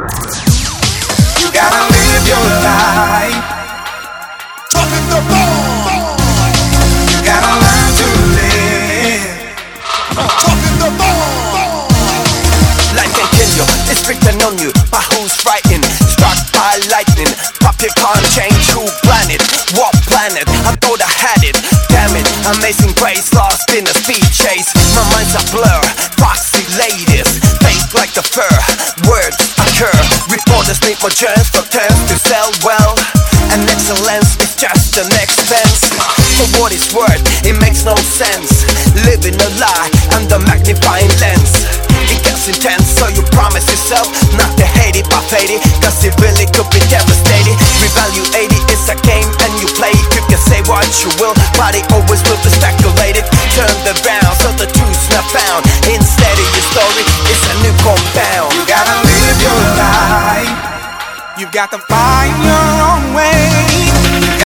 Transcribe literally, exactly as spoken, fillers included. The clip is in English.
You gotta live your life. Talking the ball. You gotta learn to live. Talking the ball. Life can kill you, it's written on you. But who's frightened? Struck by lightning. Pop your can't change who planet. What planet? I thought I had it. Damn it, amazing grace, lost in a speed chase. My mind's a blur, foxy ladies, fake like the fur. Words occur, reporters need more chance for turns to sell well. And excellence is just an expense. For what it's worth, it makes no sense. Living a lie under magnifying lens. It gets intense, so you promise yourself not to hate it but fade it, cause it really could be devastating. Revaluate it, it's a game and you play it. You can say what you will, but it always will be speculated. Turn the round so the truth's not found. Instead of your story, it's a new compound. You gotta live your life. You got to find your